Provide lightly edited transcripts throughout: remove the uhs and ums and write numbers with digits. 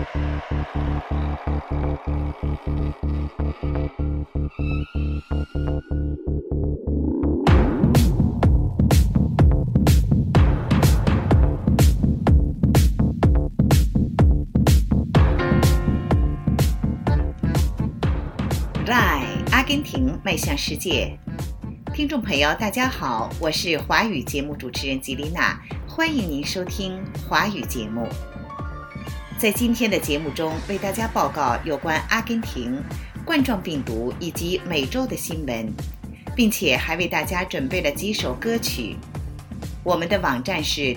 阿根廷迈向世界。听众朋友大家好，我是华语节目主持人吉丽娜，欢迎您收听华语节目。在今天的节目中，为大家报告有关阿根廷冠状病毒以及美洲的新闻，并且还为大家准备了几首歌曲。我们的网站是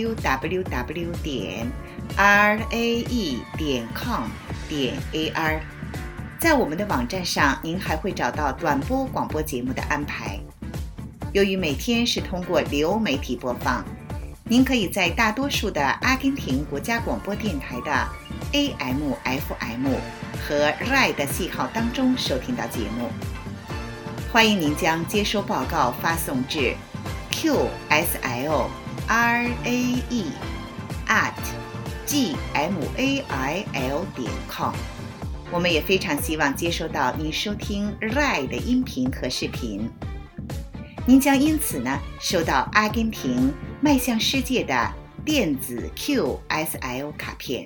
www.rae.com.ar， 在我们的网站上，您还会找到短波广播节目的安排。由于每天是通过流媒体播放，您可以在大多数的阿根廷国家广播电台的 AM、FM 和 RAI 的信号当中收听到节目。欢迎您将接收报告发送至 qslrae@gmail.com。我们也非常希望接收到您收听 RAI 的音频和视频，您将因此收到阿根廷迈向世界的电子 QSL 卡片。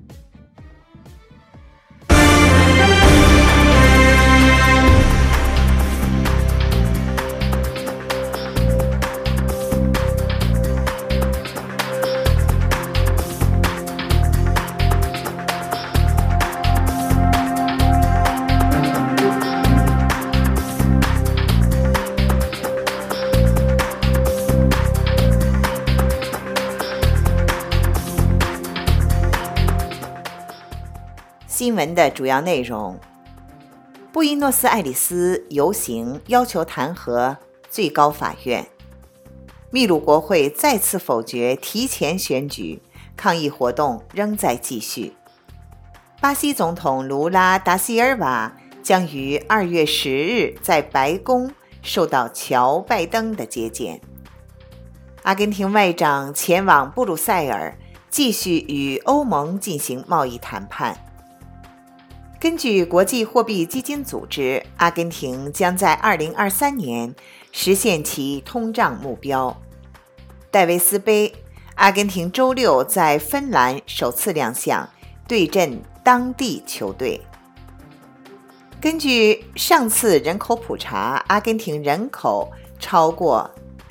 新闻的主要内容：布宜诺斯艾利斯游行要求弹劾最高法院；秘鲁国会再次否决提前选举，抗议活动仍在继续；巴西总统卢拉达西尔瓦将于2月10日在白宫受到乔拜登的接见；阿根廷外长前往布鲁塞尔，继续与欧盟进行贸易谈判。根据国际货币基金组织，阿根廷将在2023年实现其通胀目标。戴维斯杯，阿根廷周六在芬兰首次亮相，对阵当地球队。根据上次人口普查，阿根廷人口超过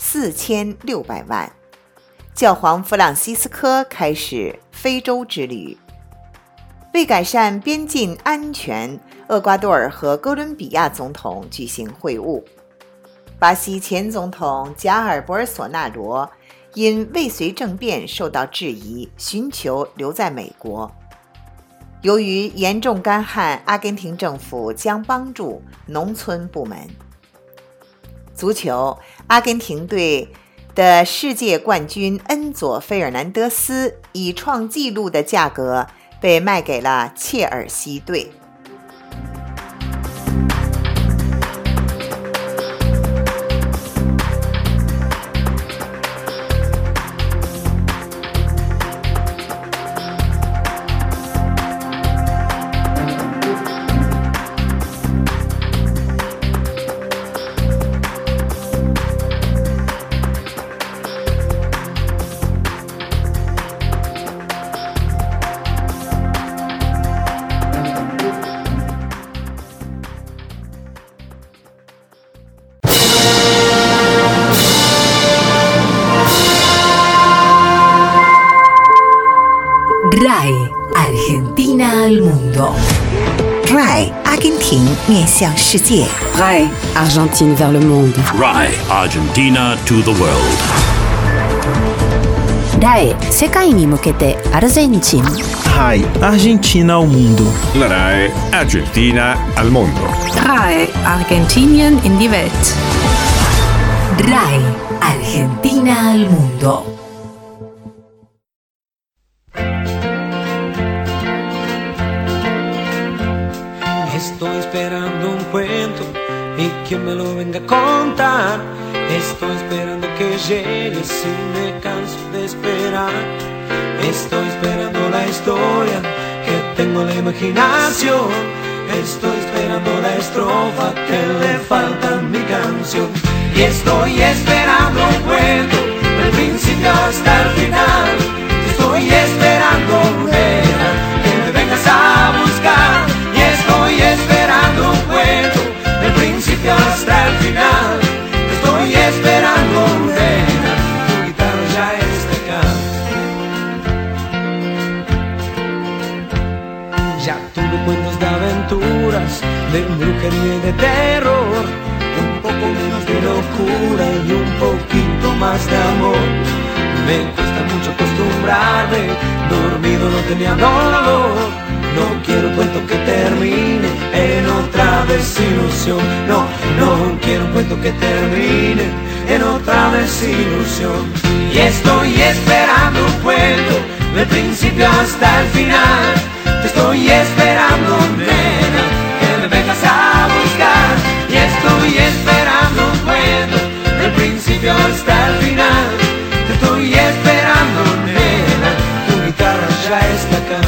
4600万。教皇弗朗西斯科开始非洲之旅。为改善边境安全，厄瓜多尔和哥伦比亚总统举行会晤。巴西前总统加尔博尔索纳罗因未遂政变受到质疑，寻求留在美国。由于严重干旱，阿根廷政府将帮助农村部门。足球，阿根廷队的世界冠军恩佐·费尔南德斯以创纪录的价格被卖给了切尔西队。 RAI Argentina al mundo. RAI 阿根廷面向世界。 RAI Argentine vers le monde. RAI Argentina to the world. RAI 世界に向けてアルゼンチン。 RAI Argentina al mundo. La RAI Argentina al mundo. RAI Argentinien in die Welt. RAI Argentina al mundo. Estoy esperando un cuento y quien me lo venga a contar. Estoy esperando que llegue si me canso de esperar. Estoy esperando la historia que imaginación. Estoy esperando la estrofa que le falta a mi canción. Y estoy esperando un cuento del principio hasta el final. Estoy esperando, nena, que me vengas a buscar. Y estoy esperando un cuento del principio hasta el final. Estoy esperando, nena, tu guitarra ya está acá. Ya tuve cuentos de aventuras, de brujería y de terror, un poco menos de locura y un poquito más de amor. Me cuesta mucho acostumbrarme, dormido no tenía dolor. No quiero un cuento que termine en otra desilusión. No, no quiero un cuento que termine en otra desilusión. Y estoy esperando un cuento del principio hasta el final. Te estoy esperando, nena, que me vengas a buscar. Y estoy esperando un cuento del principio hasta el final. Te estoy esperando, nena, tu guitarra ya está acá.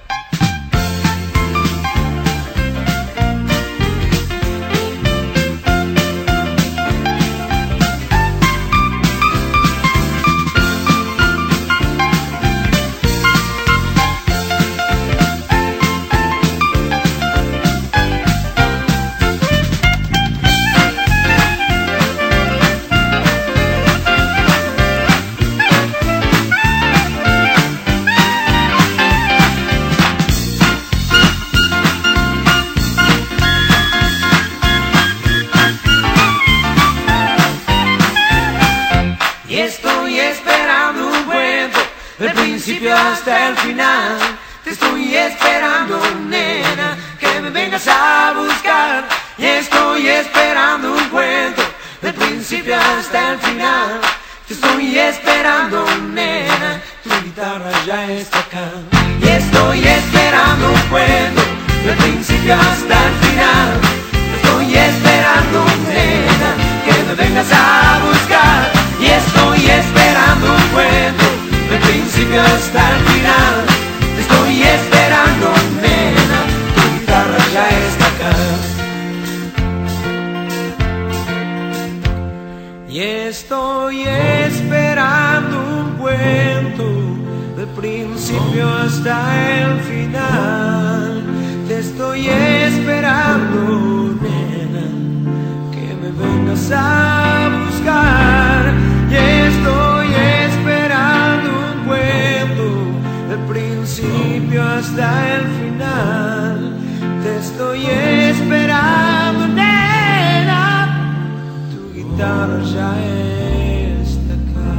Hasta el final, te estoy esperando, nena, que me vengas a buscar. Y estoy esperando un cuento del principio hasta el final. Te estoy esperando, nena, tu guitarra ya está acá. Y estoy esperando un cuento del principio hasta el final. Te estoy esperando, nena, que me vengas a buscar. Y estoy esperando un cuento del principio hasta el final. Te estoy esperando, nena, tu guitarra ya está acá. Y estoy esperando un cuento del principio hasta el final. Te estoy esperando, nena, que me vengas a buscar. Y estoy esperando un cuento del principio hasta el final. Te estoy esperando, nena, tu guitarra ya está acá.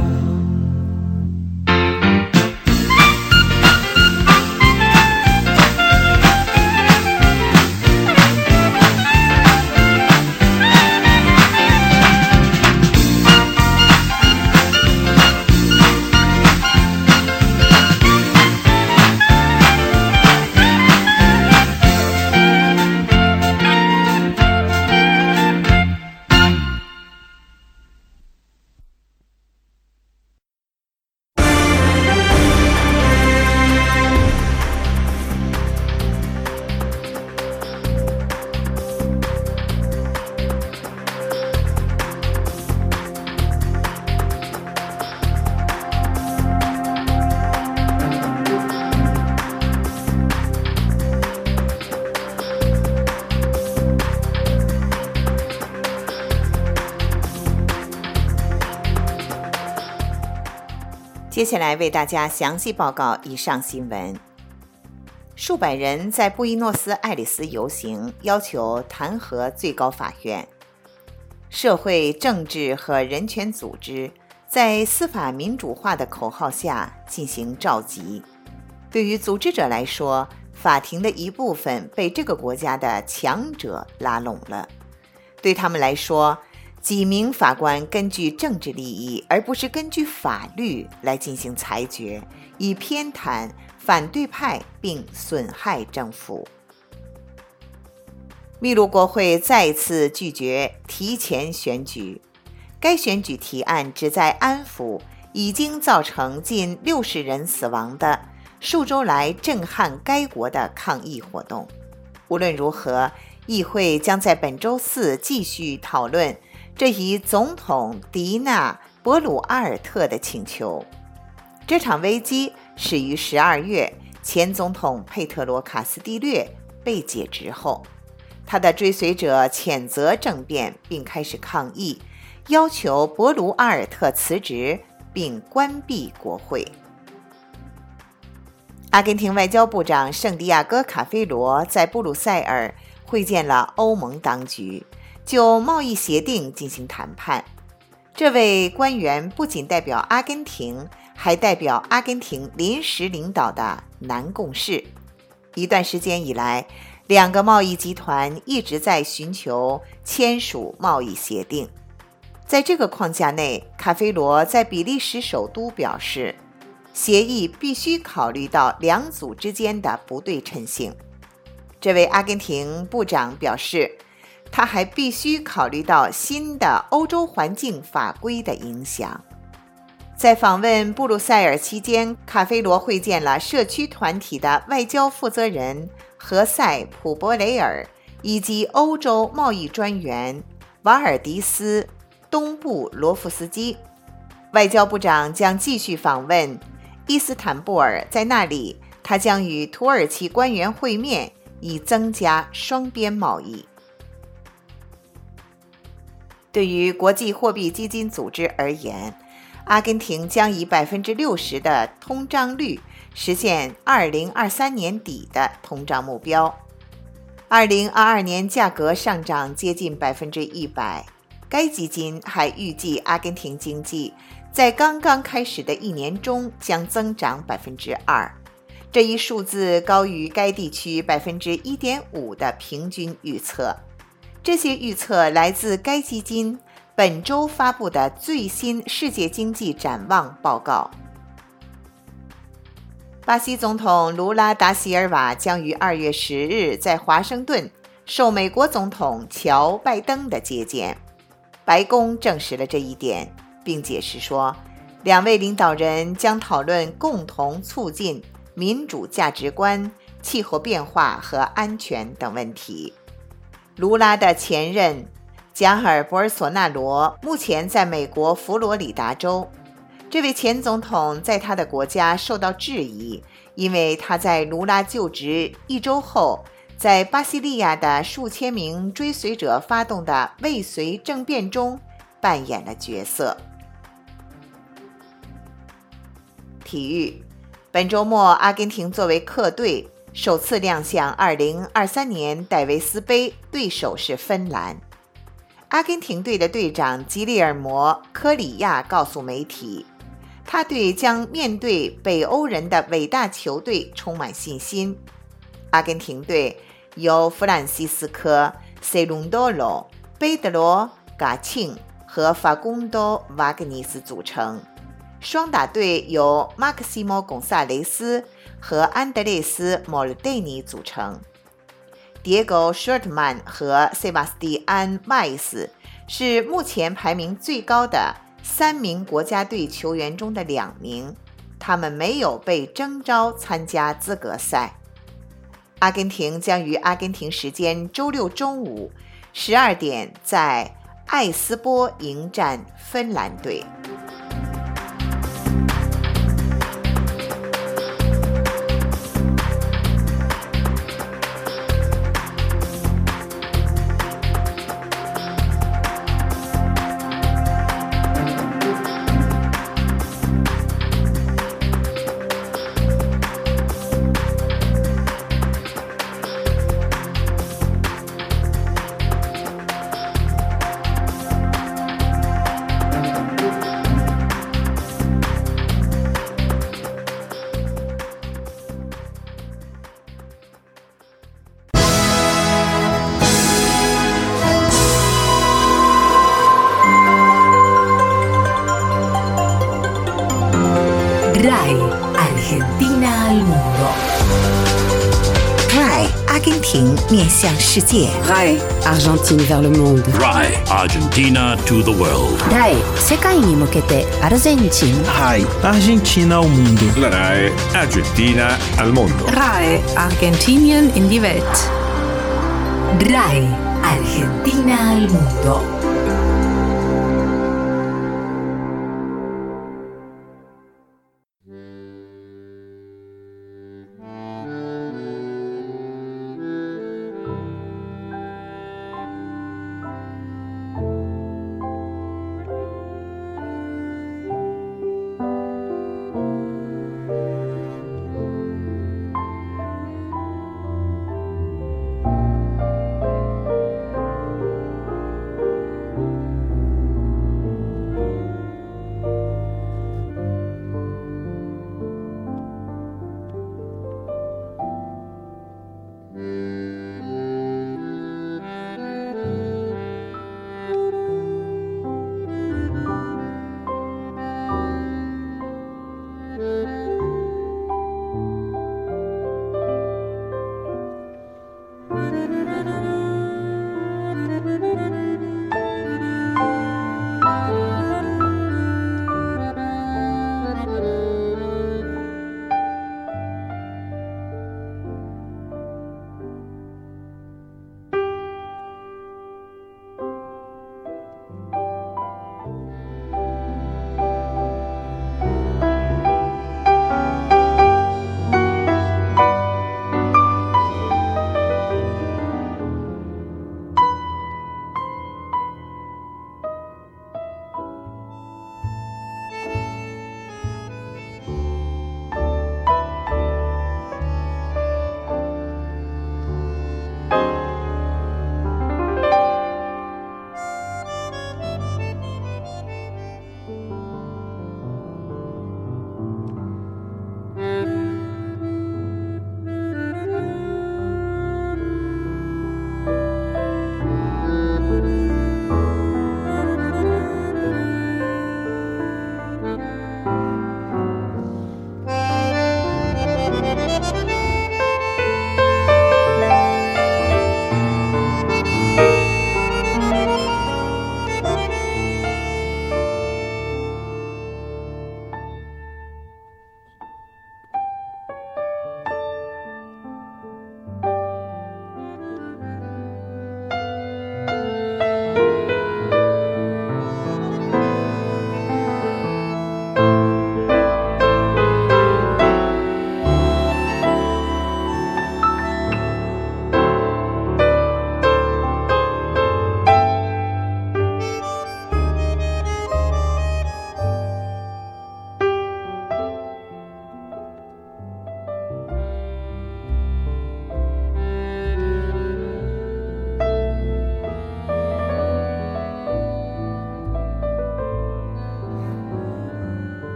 接下来为大家详细报告以上新闻。数百人在布宜诺斯艾利斯游行，要求弹劾最高法院。社会、政治和人权组织在司法民主化的口号下进行召集。对于组织者来说，法庭的一部分被这个国家的强者拉拢了。对他们来说，几名法官根据政治利益而不是根据法律来进行裁决，以偏袒反对派并损害政府。秘鲁国会再次拒绝提前选举，该选举提案旨在安抚已经造成近60人死亡的数周来震撼该国的抗议活动。无论如何，议会将在本周四继续讨论这一总统迪纳·博鲁阿尔特的请求。这场危机始于12月前总统佩特罗·卡斯蒂略被解职后，他的追随者谴责政变并开始抗议，要求博鲁阿尔特辞职并关闭国会。阿根廷外交部长圣地亚哥·卡菲罗在布鲁塞尔会见了欧盟当局，就贸易协定进行谈判。这位官员不仅代表阿根廷，还代表阿根廷临时领导的南共识。一段时间以来，两个贸易集团一直在寻求签署贸易协定。在这个框架内，卡菲罗在比利时首都表示，协议必须考虑到两组之间的不对称性。这位阿根廷部长表示，他还必须考虑到新的欧洲环境法规的影响。在访问布鲁塞尔期间，卡菲罗会见了社区团体的外交负责人何塞·普博雷尔以及欧洲贸易专员瓦尔迪斯·东布罗夫斯基。外交部长将继续访问伊斯坦布尔，在那里他将与土耳其官员会面，以增加双边贸易。对于国际货币基金组织而言，阿根廷将以 60% 的通胀率实现2023年底的通胀目标。2022年价格上涨接近 100%， 该基金还预计阿根廷经济在刚刚开始的一年中将增长 2%， 这一数字高于该地区 1.5% 的平均预测。这些预测来自该基金本周发布的最新世界经济展望报告。巴西总统卢拉达西尔瓦将于2月10日在华盛顿受美国总统乔拜登的接见。白宫证实了这一点，并解释说，两位领导人将讨论共同促进民主价值观、气候变化和安全等问题。卢拉的前任加尔·博尔索纳罗目前在美国佛罗里达州。这位前总统在他的国家受到质疑，因为他在卢拉就职1周后，在巴西利亚的数千名追随者发动的未遂政变中扮演了角色。体育，本周末阿根廷作为客队首次亮相2023年戴维斯杯，对手是芬兰。阿根廷队的队长吉利尔摩·科里亚告诉媒体，他对将面对北欧人的伟大球队充满信心。阿根廷队由弗朗西斯科·塞隆多罗、贝德罗·嘎庆和法贡多·瓦格尼斯组成，双打队由马克西莫·贡萨雷斯和安德烈斯·莫尔蒂尼组成。迭戈·舍特曼和塞巴斯蒂安·麦斯是目前排名最高的3名国家队球员中的2名，他们没有被征召参加资格赛。阿根廷将于阿根廷时间周六中午12点在艾斯波迎战芬兰队。 RAI Argentina al mundo. RAI 阿根廷面向世界。 RAI Argentine vers le monde. RAI Argentina to the world. RAI 世界に向けてアルゼンチン。 RAI Argentina ao mundo. La RAI Argentina al mondo. RAI Argentinien in die Welt. RAI Argentina al mundo.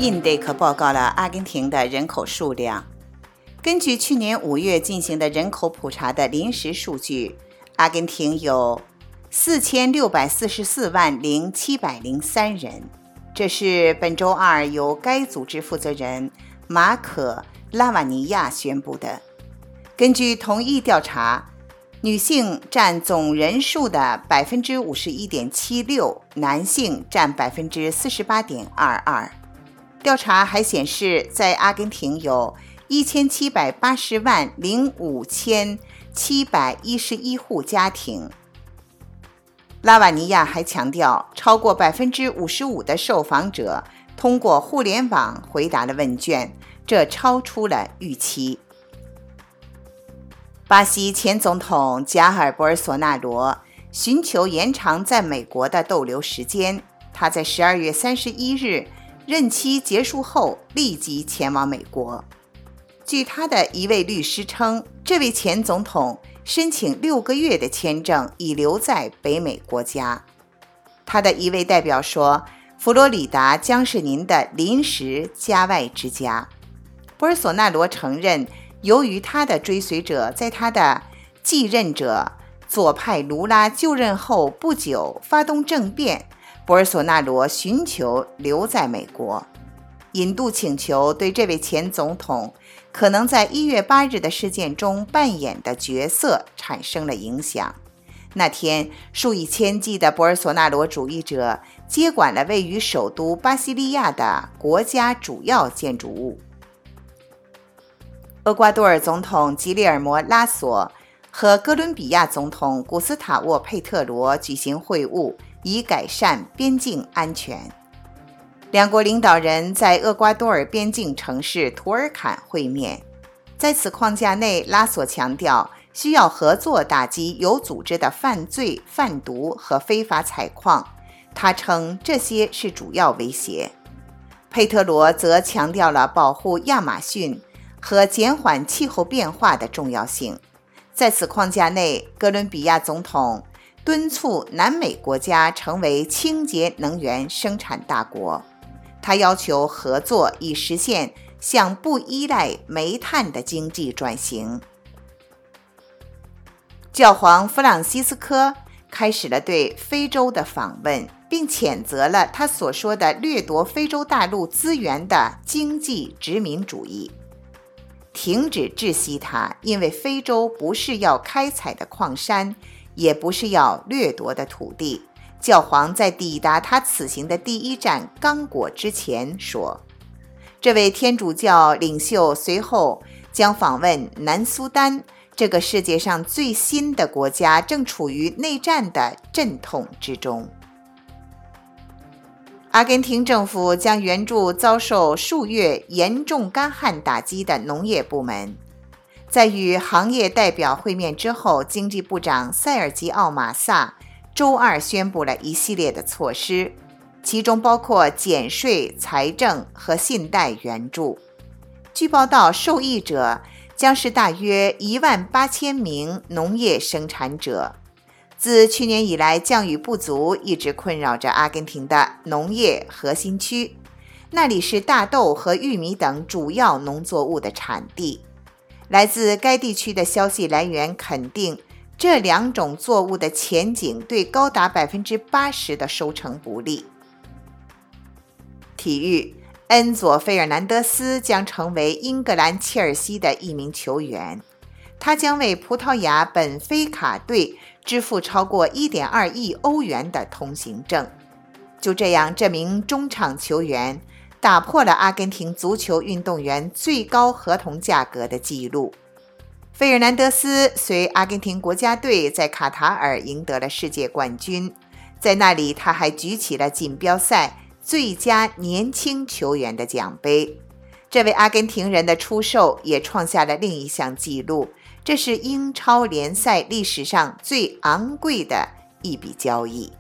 INDEC 报告了阿根廷的人口数量。根据去年5月进行的人口普查的临时数据，阿根廷有4644万0703人。这是本周二由该组织负责人马可·拉瓦尼亚宣布的。根据同一调查，女性占总人数的 51.76%， 男性占 48.22%。调查还显示，在阿根廷有1780万5711户家庭。拉瓦尼亚还强调，超过 55% 的受访者通过互联网回答了问卷，这超出了预期。巴西前总统加尔·博尔索纳罗寻求延长在美国的逗留时间，他在12月31日任期结束后立即前往美国。据他的一位律师称，这位前总统申请6个月的签证以留在北美国家。他的一位代表说，佛罗里达将是您的临时家外之家。博尔索纳罗承认，由于他的追随者在他的继任者左派卢拉就任后不久发动政变，博尔索纳罗寻求留在美国。引渡请求对这位前总统可能在1月8日的事件中扮演的角色产生了影响。那天，数以千计的博尔索纳罗主义者接管了位于首都巴西利亚的国家主要建筑物。厄瓜多尔总统吉列尔摩·拉索和哥伦比亚总统古斯塔沃·佩特罗举行会晤，以改善边境安全。两国领导人在厄瓜多尔边境城市图尔坎会面。在此框架内，拉索强调需要合作打击有组织的犯罪、贩毒和非法采矿，他称这些是主要威胁。佩特罗则强调了保护亚马逊和减缓气候变化的重要性。在此框架内，哥伦比亚总统敦促南美国家成为清洁能源生产大国。他要求合作以实现向不依赖煤炭的经济转型。教皇弗朗西斯科开始了对非洲的访问，并谴责了他所说的掠夺非洲大陆资源的经济殖民主义。停止窒息它，因为非洲不是要开采的矿山，也不是要掠夺的土地。教皇在抵达他此行的第一站刚果之前说，这位天主教领袖随后将访问南苏丹，这个世界上最新的国家正处于内战的阵痛之中。阿根廷政府将援助遭受数月严重干旱打击的农业部门。在与行业代表会面之后，经济部长塞尔吉奥·马萨周二宣布了一系列的措施，其中包括减税、财政和信贷援助。据报道，受益者将是大约18000名农业生产者。自去年以来，降雨不足一直困扰着阿根廷的农业核心区，那里是大豆和玉米等主要农作物的产地。来自该地区的消息来源肯定，这两种作物的前景对高达 80% 的收成不利。体育，恩佐·费尔南德斯将成为英格兰切尔西的一名球员，他将为葡萄牙本菲卡队支付超过 1.2 亿欧元的通行证。就这样，这名中场球员打破了阿根廷足球运动员最高合同价格的记录。费尔南德斯随阿根廷国家队在卡塔尔赢得了世界冠军，在那里他还举起了锦标赛最佳年轻球员的奖杯。这位阿根廷人的出售也创下了另一项纪录，这是英超联赛历史上最昂贵的一笔交易。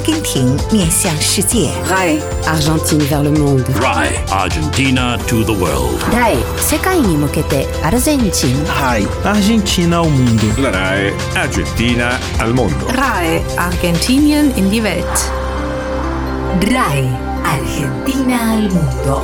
根廷面向世界。 RAI Argentine vers le monde. RAI Argentina to the world. RAI 世界に向けてアルゼンチン。 RAI Argentina ao mundo. La RAI Argentina al mondo. RAI Argentinien in die Welt. RAI Argentina al mundo.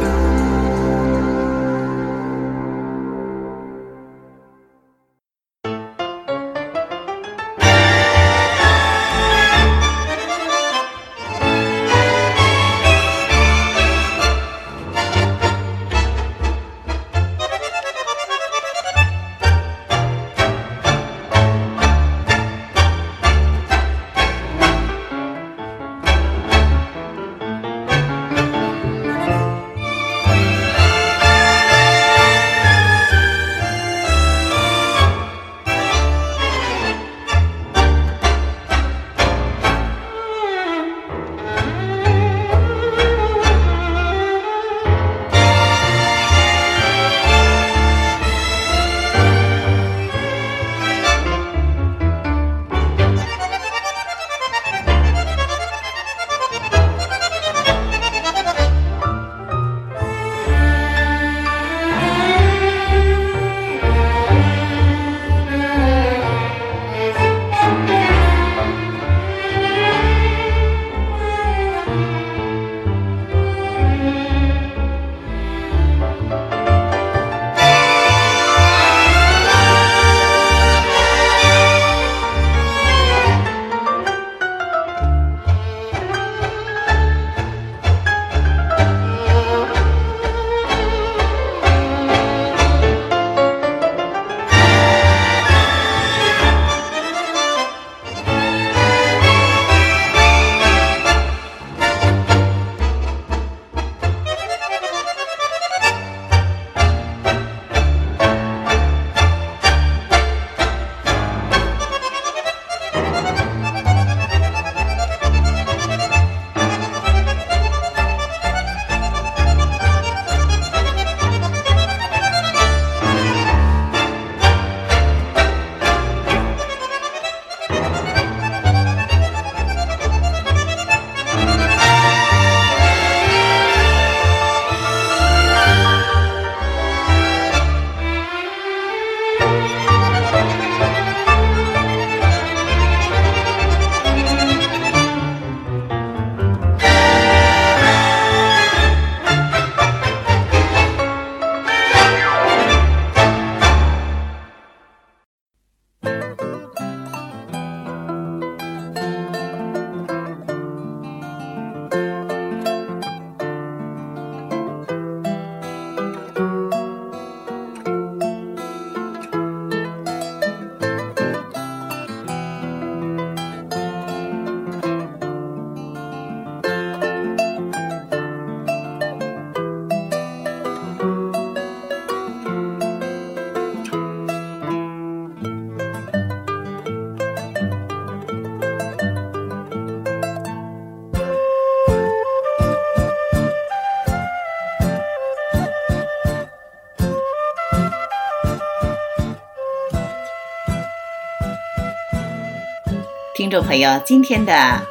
听众朋友，今天的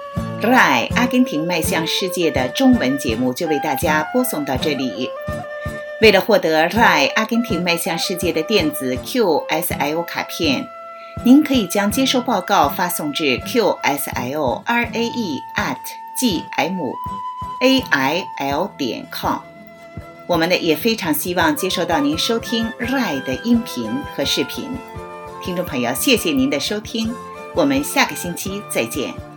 RAI 阿根廷迈向世界的中文节目就为大家播送到这里。为了获得 RAI 阿根廷迈向世界的电子 QSIO 卡片，您可以将接收报告发送至 qsio.rae@gmail.com。我们也非常希望接收到您收听 RAI 的音频和视频。听众朋友，谢谢您的收听，我们下个星期再见。